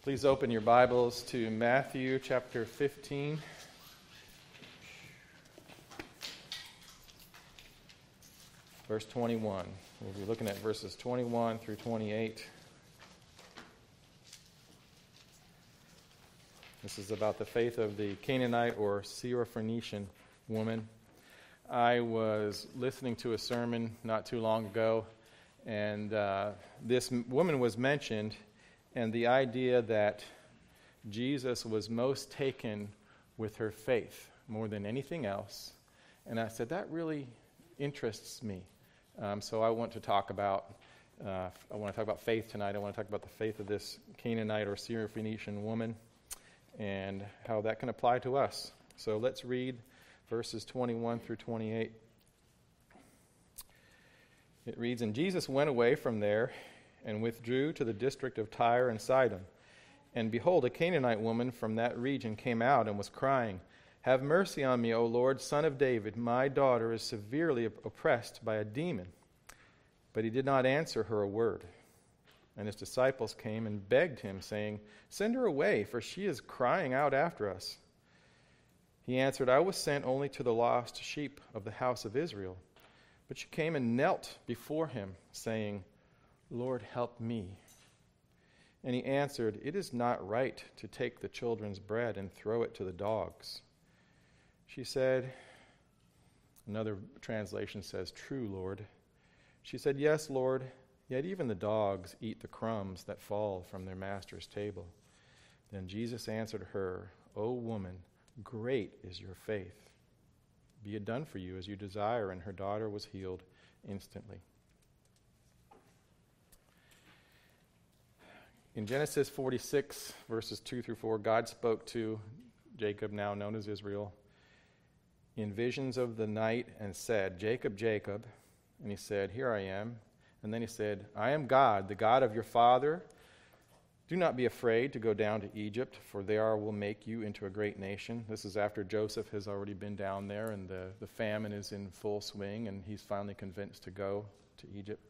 Please open your Bibles to Matthew chapter 15. Verse 21. We'll be looking at verses 21 through 28. This is about the faith of the Canaanite or Syrophoenician woman. I was listening to a sermon not too long ago, and this woman was mentioned, and the idea that Jesus was most taken with her faith more than anything else. And I said, that really interests me. So I want to talk about faith tonight. I want to talk about the faith of this Canaanite or Syrophoenician woman and how that can apply to us. So let's read verses 21 through 28. It reads, "And Jesus went away from there and withdrew to the district of Tyre and Sidon. And behold, a Canaanite woman from that region came out and was crying, 'Have mercy on me, O Lord, Son of David. My daughter is severely oppressed by a demon.' But he did not answer her a word. And his disciples came and begged him, saying, 'Send her away, for she is crying out after us.' He answered, 'I was sent only to the lost sheep of the house of Israel.' But she came and knelt before him, saying, 'Lord, help me.' And he answered, 'It is not right to take the children's bread and throw it to the dogs.' She said," another translation says, "True, Lord." She said, "Yes, Lord, yet even the dogs eat the crumbs that fall from their master's table." Then Jesus answered her, "O woman, great is your faith. Be it done for you as you desire." And her daughter was healed instantly. In Genesis 46, verses 2 through 4, God spoke to Jacob, now known as Israel, in visions of the night and said, "Jacob, Jacob." And he said, "Here I am." And then he said, "I am God, the God of your father. Do not be afraid to go down to Egypt, for there I will make you into a great nation." This is after Joseph has already been down there and the famine is in full swing, and he's finally convinced to go to Egypt.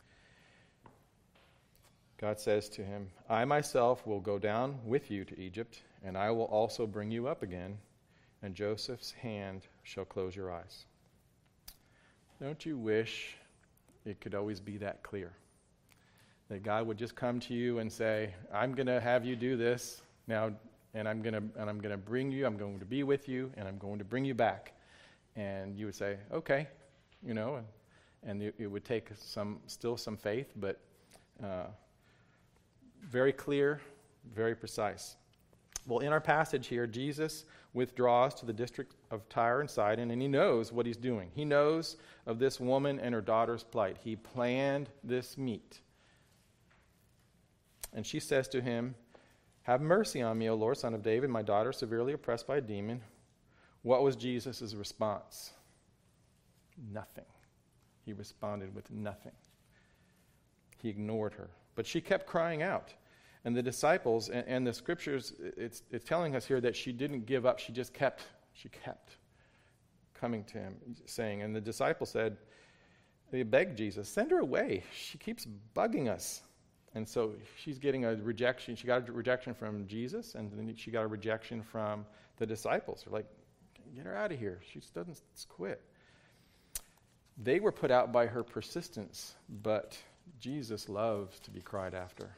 God says to him, "I myself will go down with you to Egypt, and I will also bring you up again, and Joseph's hand shall close your eyes." Don't you wish it could always be that clear? That God would just come to you and say, "I'm going to have you do this now, and I'm going to bring you, I'm going to be with you, and I'm going to bring you back." And you would say, "Okay," and it would take still some faith, but very clear, very precise. Well, in our passage here, Jesus withdraws to the district of Tyre and Sidon, and he knows what he's doing. He knows of this woman and her daughter's plight. He planned this meet. And she says to him, "Have mercy on me, O Lord, Son of David. My daughter is severely oppressed by a demon." What was Jesus' response? Nothing. He responded with nothing. He ignored her. But she kept crying out. And the disciples, and the scriptures, it's telling us here that she didn't give up. She kept coming to him, saying, and the disciples said, they begged Jesus, "Send her away. She keeps bugging us." And so she's getting a rejection. She got a rejection from Jesus, and then she got a rejection from the disciples. They're like, "Get her out of here. She doesn't quit." They were put out by her persistence, but Jesus loves to be cried after.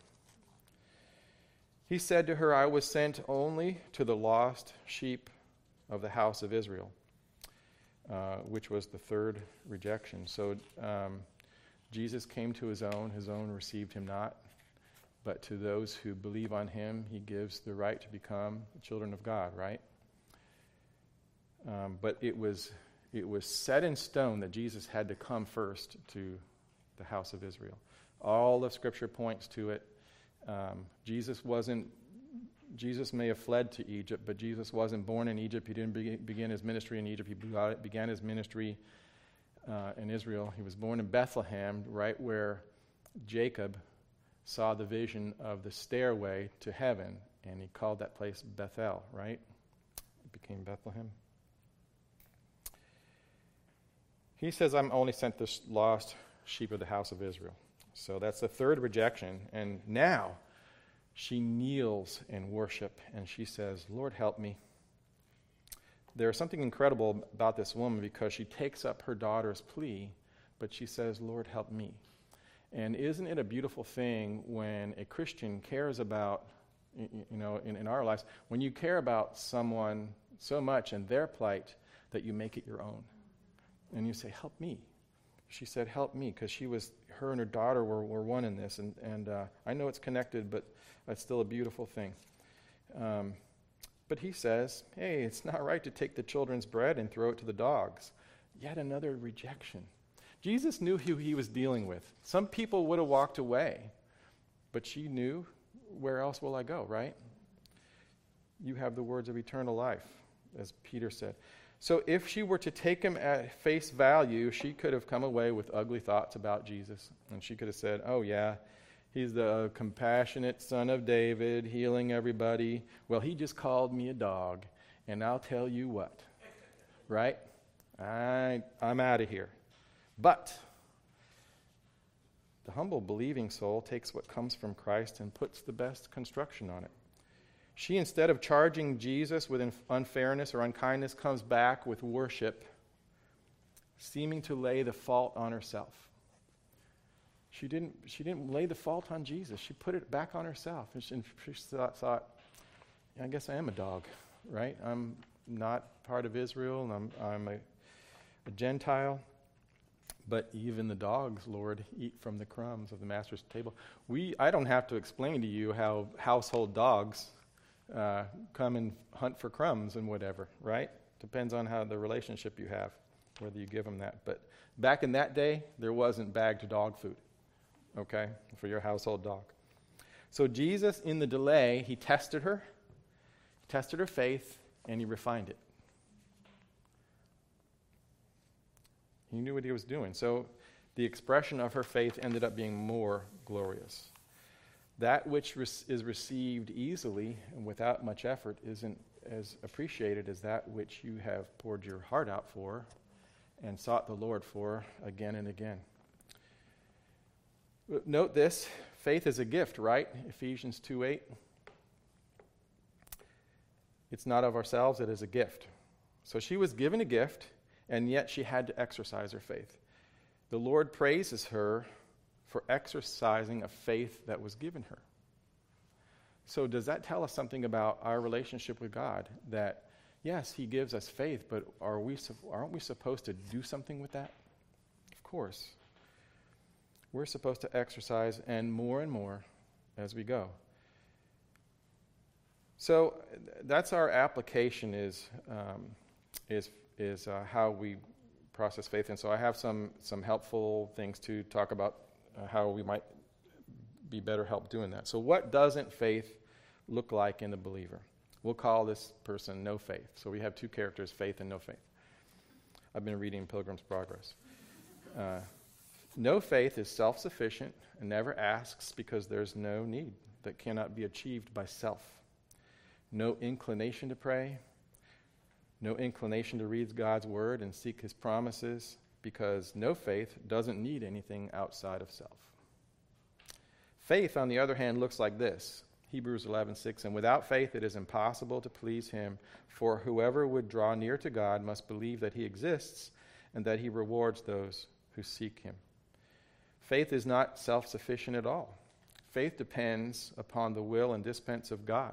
He said to her, "I was sent only to the lost sheep of the house of Israel," which was the third rejection. So Jesus came to his own received him not. But to those who believe on him, he gives the right to become children of God, right? But it was set in stone that Jesus had to come first to the house of Israel. All of Scripture points to it. Jesus may have fled to Egypt, but Jesus wasn't born in Egypt. He didn't begin his ministry in Egypt. He began his ministry in Israel. He was born in Bethlehem, right where Jacob saw the vision of the stairway to heaven, and he called that place Bethel, right? It became Bethlehem. He says, "I'm only sent this lost sheep of the house of Israel." So that's the third rejection. And now She kneels in worship and she says, Lord, help me. There's something incredible about this woman because she takes up her daughter's plea, but she says, Lord, help me. And isn't it a beautiful thing when a Christian cares about, in our lives, when you care about someone so much and their plight that you make it your own. And you say, help me. She said, help me, because her and her daughter were one in this. And I know it's connected, but it's still a beautiful thing. But he says, hey, it's not right to take the children's bread and throw it to the dogs. Yet another rejection. Jesus knew who he was dealing with. Some people would have walked away, but she knew, where else will I go, right? You have the words of eternal life, as Peter said. So if she were to take him at face value, she could have come away with ugly thoughts about Jesus. And she could have said, oh yeah, he's the compassionate son of David, healing everybody. Well, he just called me a dog, and I'll tell you what, right? I'm out of here. But the humble believing soul takes what comes from Christ and puts the best construction on it. She, instead of charging Jesus with unfairness or unkindness, comes back with worship, seeming to lay the fault on herself. She didn't lay the fault on Jesus. She put it back on herself. And she thought, I guess I am a dog, right? I'm not part of Israel, and I'm a Gentile. But even the dogs, Lord, eat from the crumbs of the master's table. I don't have to explain to you how household dogs come and hunt for crumbs and whatever, right? Depends on how the relationship you have, whether you give them that. But back in that day, there wasn't bagged dog food, okay, for your household dog. So Jesus, in the delay, he tested her faith, and he refined it. He knew what he was doing. So the expression of her faith ended up being more glorious. That which is received easily and without much effort isn't as appreciated as that which you have poured your heart out for and sought the Lord for again and again. Note this, faith is a gift, right? Ephesians 2:8. It's not of ourselves, it is a gift. So she was given a gift, and yet she had to exercise her faith. The Lord praises her for exercising a faith that was given her. So does that tell us something about our relationship with God? That, yes, he gives us faith, but aren't we supposed to do something with that? Of course. We're supposed to exercise and more as we go. So that's our application is how we process faith. And so I have some helpful things to talk about how we might be better help doing that. So what doesn't faith look like in the believer? We'll call this person no faith. So we have two characters, faith and no faith. I've been reading Pilgrim's Progress. No faith is self-sufficient and never asks because there's no need that cannot be achieved by self. No inclination to pray, no inclination to read God's word and seek his promises, because no faith doesn't need anything outside of self. Faith, on the other hand, looks like this. Hebrews 11:6, and without faith it is impossible to please him, for whoever would draw near to God must believe that he exists and that he rewards those who seek him. Faith is not self-sufficient at all. Faith depends upon the will and dispense of God.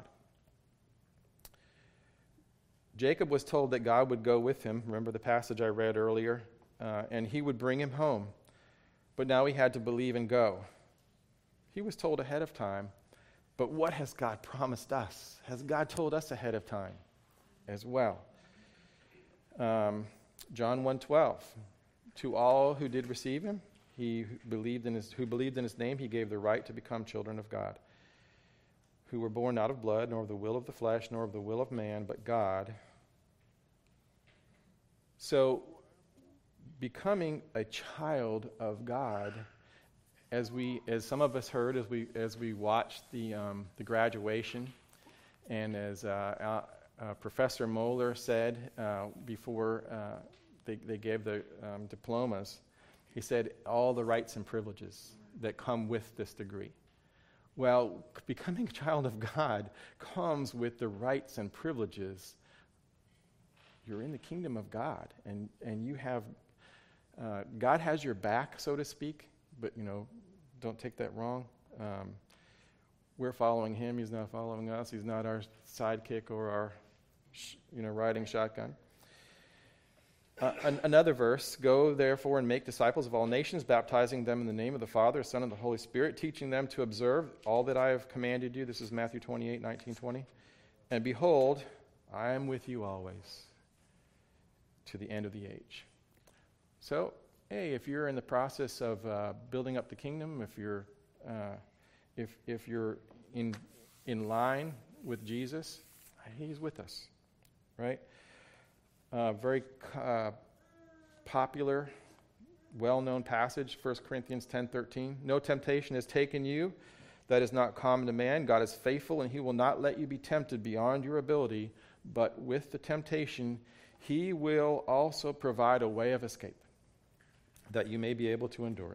Jacob was told that God would go with him. Remember the passage I read earlier? And he would bring him home. But now he had to believe and go. He was told ahead of time. But what has God promised us? Has God told us ahead of time as well? John 1:12. To all who did receive him, who believed in his name, he gave the right to become children of God, who were born not of blood, nor of the will of the flesh, nor of the will of man, but God. So, becoming a child of God, as some of us heard as we watched the graduation, and as Professor Moeller said before they gave the diplomas, he said all the rights and privileges that come with this degree. Well, becoming a child of God comes with the rights and privileges. You're in the kingdom of God, and you have, God has your back, so to speak, but, don't take that wrong. We're following him. He's not following us. He's not our sidekick or our, riding shotgun. Another verse, go therefore and make disciples of all nations, baptizing them in the name of the Father, Son, and the Holy Spirit, teaching them to observe all that I have commanded you. This is Matthew 28, 19, 20. And behold, I am with you always to the end of the age. So, hey, if you're in the process of building up the kingdom, if you're in line with Jesus, he's with us, right? Very popular, well-known passage, 1 Corinthians 10:13. No temptation has taken you that is not common to man. God is faithful, and he will not let you be tempted beyond your ability, but with the temptation, he will also provide a way of escape, that you may be able to endure it.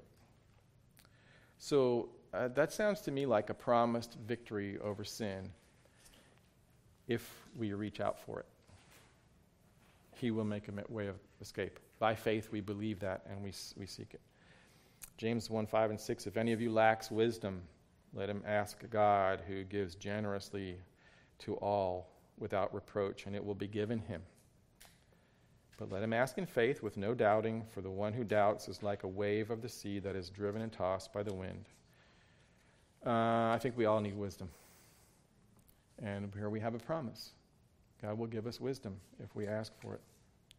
So that sounds to me like a promised victory over sin if we reach out for it. He will make a way of escape. By faith, we believe that, and we seek it. James 1, 5, and 6, if any of you lacks wisdom, let him ask God, who gives generously to all without reproach, and it will be given him. But let him ask in faith with no doubting, for the one who doubts is like a wave of the sea that is driven and tossed by the wind. I think we all need wisdom. And here we have a promise. God will give us wisdom if we ask for it.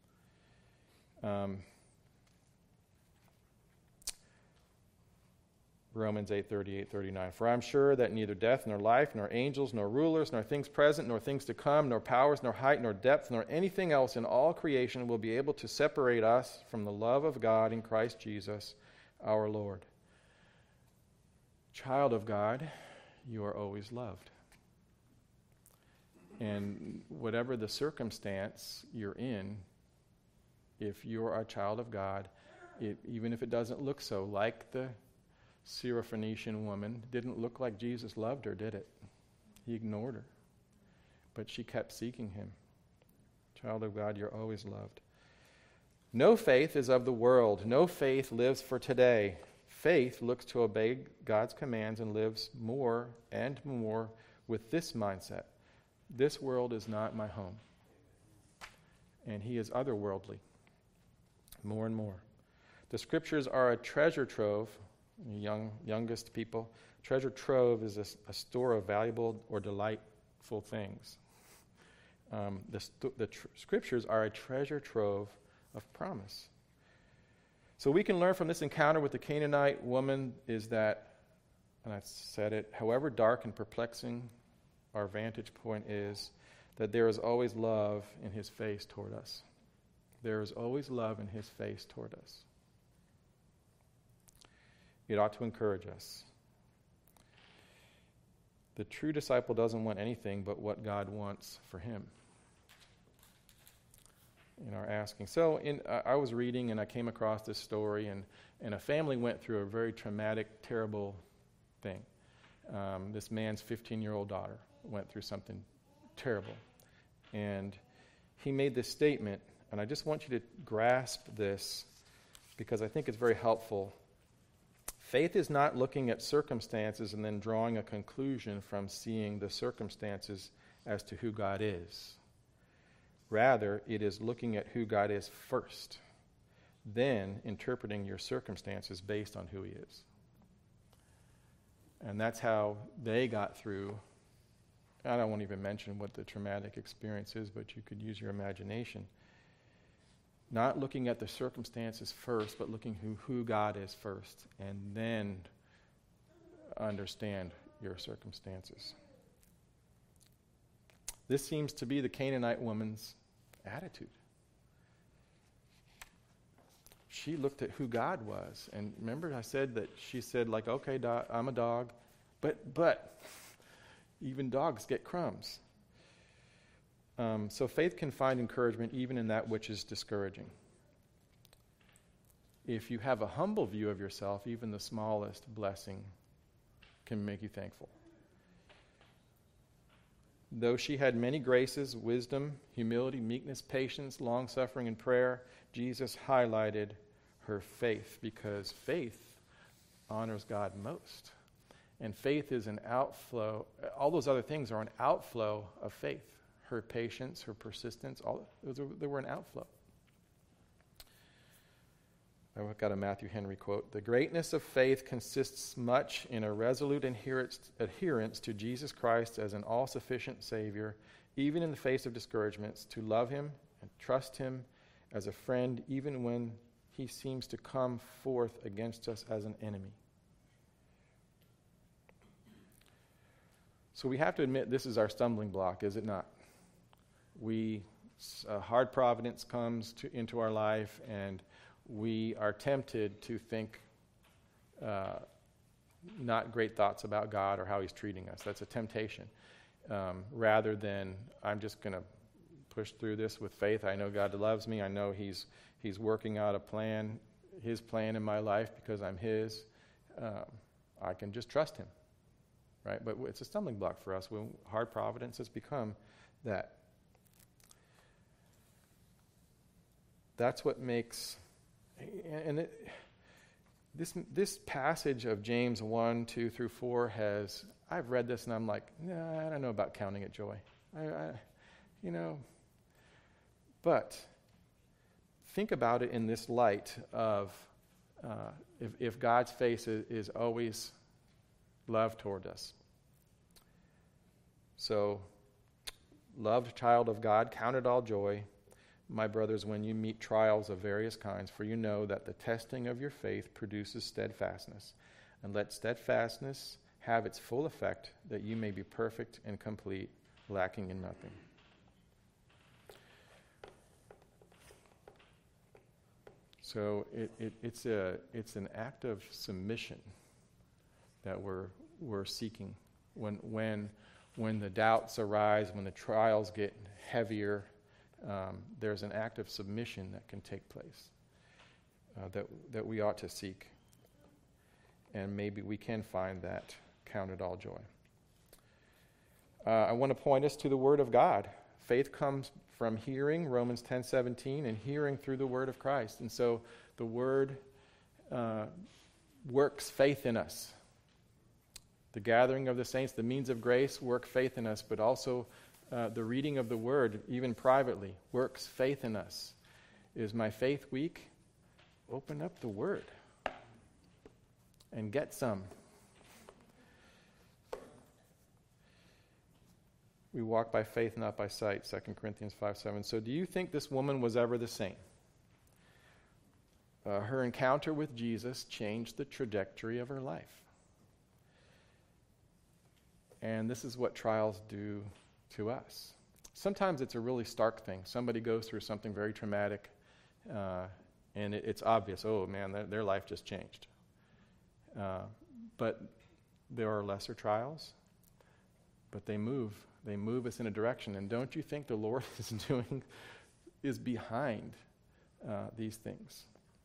Romans 8:38, 39. For I am sure that neither death, nor life, nor angels, nor rulers, nor things present, nor things to come, nor powers, nor height, nor depth, nor anything else in all creation will be able to separate us from the love of God in Christ Jesus, our Lord. Child of God, you are always loved. And whatever the circumstance you're in, if you're a child of God, even if it doesn't look so, like the Syrophoenician woman, didn't look like Jesus loved her, did it? He ignored her. But she kept seeking him. Child of God, you're always loved. No faith is of the world. No faith lives for today. Faith looks to obey God's commands and lives more and more with this mindset. This world is not my home. And he is otherworldly. More and more. The scriptures are a treasure trove. Youngest people. Treasure trove is a store of valuable or delightful things. The scriptures are a treasure trove of promise. So we can learn from this encounter with the Canaanite woman is that, and I said it, however dark and perplexing our vantage point is, that there is always love in his face toward us. There is always love in his face toward us. It ought to encourage us. The true disciple doesn't want anything but what God wants for him in our asking. So I was reading and I came across this story, and a family went through a very traumatic, terrible thing. This man's 15-year-old daughter went through something terrible. And he made this statement, and I just want you to grasp this because I think it's very helpful. Faith is not looking at circumstances and then drawing a conclusion from seeing the circumstances as to who God is. Rather, it is looking at who God is first, then interpreting your circumstances based on who he is. And that's how they got through. I won't even mention what the traumatic experience is, but you could use your imagination. Not looking at the circumstances first, but looking who God is first, and then understand your circumstances. This seems to be the Canaanite woman's attitude. She looked at who God was, and remember I said that she said, like, okay, I'm a dog, but even dogs get crumbs. So faith can find encouragement even in that which is discouraging. If you have a humble view of yourself, even the smallest blessing can make you thankful. Though she had many graces, wisdom, humility, meekness, patience, long-suffering, and prayer, Jesus highlighted her faith, because faith honors God most. And faith is an outflow. All those other things are an outflow of faith. Her patience, her persistence, they were an outflow. I've got a Matthew Henry quote. The greatness of faith consists much in a resolute adherence to Jesus Christ as an all-sufficient Savior, even in the face of discouragements, to love him and trust him as a friend, even when he seems to come forth against us as an enemy. So we have to admit this is our stumbling block, is it not? Hard providence comes into our life, and we are tempted to think not great thoughts about God or how he's treating us. That's a temptation. Rather than, I'm just going to push through this with faith. I know God loves me. I know he's working out his plan in my life because I'm his. I can just trust him. Right? But it's a stumbling block for us when hard providence has become that. That's what makes... And this passage of James 1, 2 through 4 I've read this and I'm like, nah, I don't know about counting it joy. But think about it in this light of if God's face is always love toward us. So, loved child of God, count it all joy, my brothers, when you meet trials of various kinds, for you know that the testing of your faith produces steadfastness. And let steadfastness have its full effect, that you may be perfect and complete, lacking in nothing. So it's an act of submission that we're seeking when the doubts arise, when the trials get heavier. There's an act of submission that can take place that we ought to seek. And maybe we can find that count it all joy. I want to point us to the Word of God. Faith comes from hearing, Romans 10:17, and hearing through the Word of Christ. And so the Word works faith in us. The gathering of the saints, the means of grace, work faith in us, but also the reading of the Word, even privately, works faith in us. Is my faith weak? Open up the Word and get some. We walk by faith, not by sight, 2 Corinthians 5:7. So do you think this woman was ever the same? Her encounter with Jesus changed the trajectory of her life. And this is what trials do to us. Sometimes it's a really stark thing. Somebody goes through something very traumatic, and it's obvious, oh man, their life just changed. But there are lesser trials, but they move us in a direction. And don't you think the Lord is behind these things?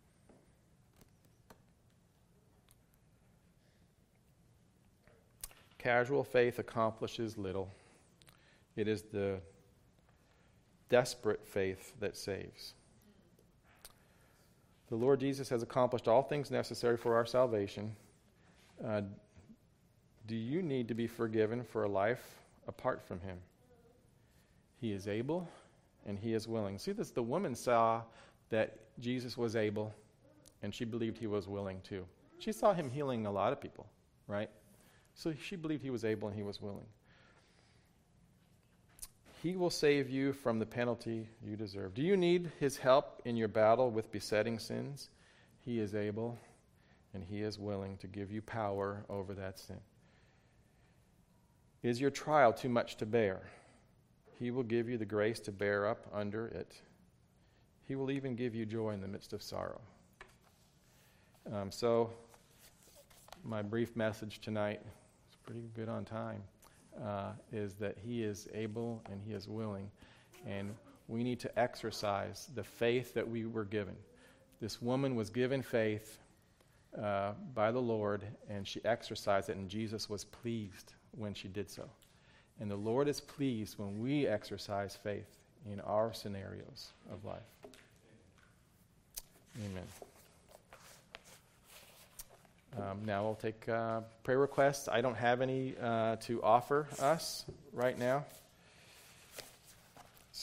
Casual faith accomplishes little. It is the desperate faith that saves. The Lord Jesus has accomplished all things necessary for our salvation. Do you need to be forgiven for a life apart from him? He is able and he is willing. See, the woman saw that Jesus was able, and she believed he was willing too. She saw him healing a lot of people, right? So she believed he was able and he was willing. He will save you from the penalty you deserve. Do you need his help in your battle with besetting sins? He is able and he is willing to give you power over that sin. Is your trial too much to bear? He will give you the grace to bear up under it. He will even give you joy in the midst of sorrow. So my brief message tonight, it's pretty good on time, is that he is able and he is willing. And we need to exercise the faith that we were given. This woman was given faith, by the Lord, and she exercised it, and Jesus was pleased when she did so. And the Lord is pleased when we exercise faith in our scenarios of life. Amen. Now we'll take prayer requests. I don't have any to offer us right now.